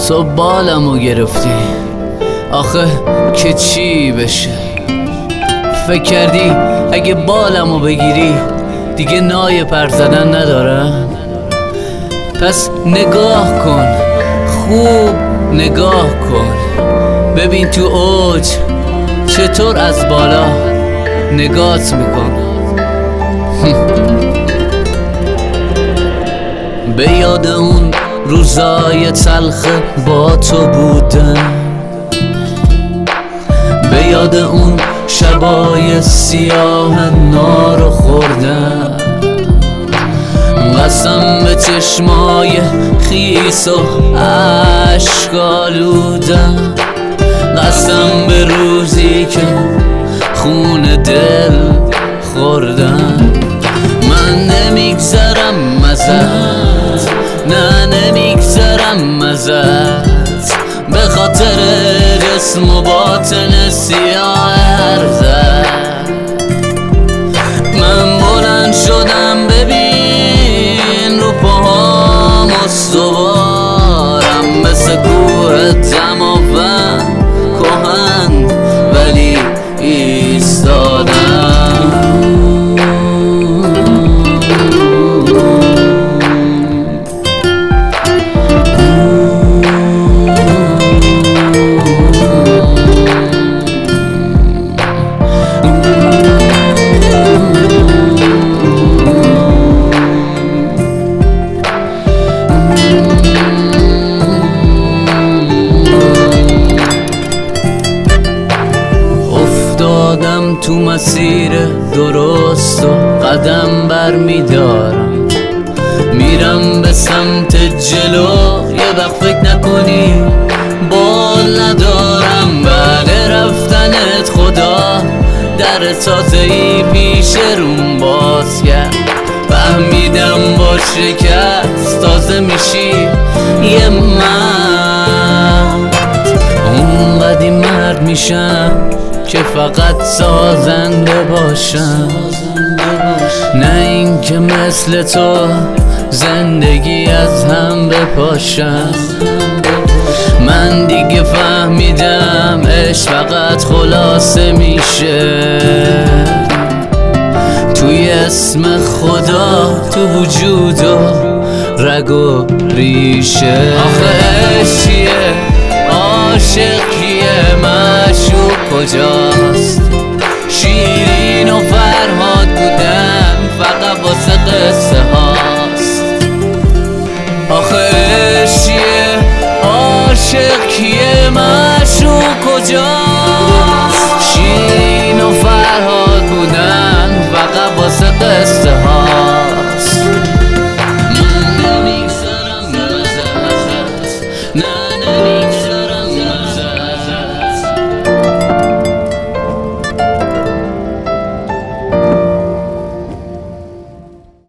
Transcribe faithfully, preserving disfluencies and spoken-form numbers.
تو بالمو گرفتی، آخه که چی بشه؟ فکر کردی اگه بالمو بگیری دیگه نای پر زدن ندارم؟ پس نگاه کن، خوب نگاه کن، ببین تو اوج چطور از بالا نگات میکن. به یاد اون روزای تلخ با تو بودم، به یاد اون شبای سیاه نارو خوردم، قسم به چشمای خیس و عشق آلودم، قسم به روزی که خون دل خوردم. من نمیگذرم ازت، نه نمیگذرم ازت، به خاطر جسم و باطن سیاه ارزت. من بلند شدم ببین رو پاهام استوارم، مثل کوه دماوند کهن ولی ایستادم. افتادم تو مسیر درست و قدم بر میدارم، میرم به سمت جلو، یه وقت فکر نکنی بال ندارم. بعد رفتنت خدا در تازه‌ای پیش روم باز کرد، فهمیدم با شکست تازه میشی یه مرد. اونقدی مرد میشم که فقط سازنده باشم، نه این که مثل تو زندگی از هم بپاشم. من دیگه فهمیدم عشق فقط خلاصه میشه توی اسم خدا، تو وجود و رگ و ریشه. آخه عشق چیه؟ عاشق کیه؟ معشوق کجاست؟ شیرین و فرهاد بودن فقط واسه قصه هاست. آخه عشق چیه؟ عاشق کیه؟ معشوق کجاست؟